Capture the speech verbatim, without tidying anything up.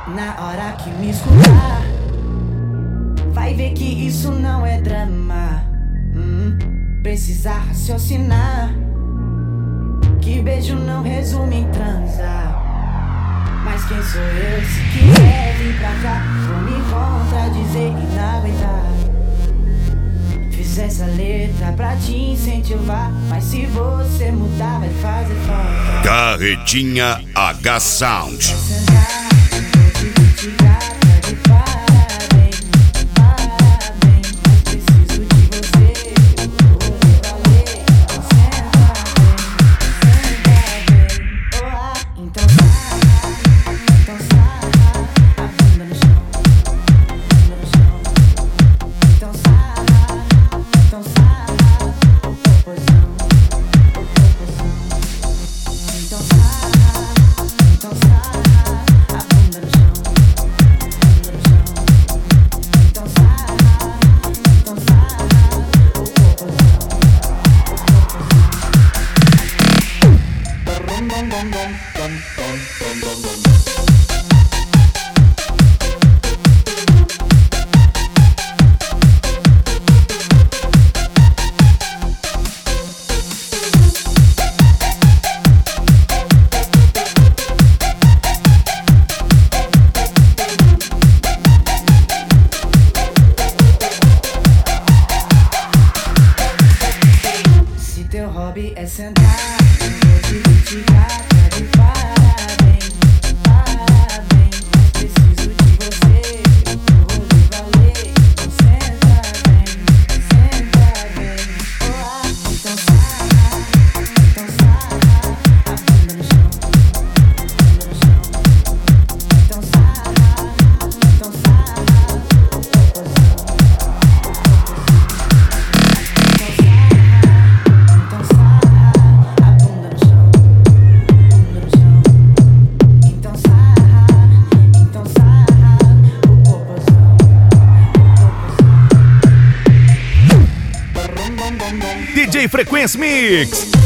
Na hora que me escutar, vai ver que isso não é drama. hum, Precisa raciocinar, que beijo não resume em transar. Mas quem sou eu se quiser vir pra cá? Vou me contradizer e não aguentar. Fiz essa letra pra te incentivar, mas se você mudar vai fazer falta. Carretinha H Sound. Teu hobby é sentar, vou te criticar, tá de parabéns, parabéns. Mas preciso de você, vou lhe valer. Então senta bem, senta bem. Oh, ah, então sarra, então sarra, a bunda no chão, bunda no chão. Então sarra, então sarra, o popozão, D J Frequência Mix.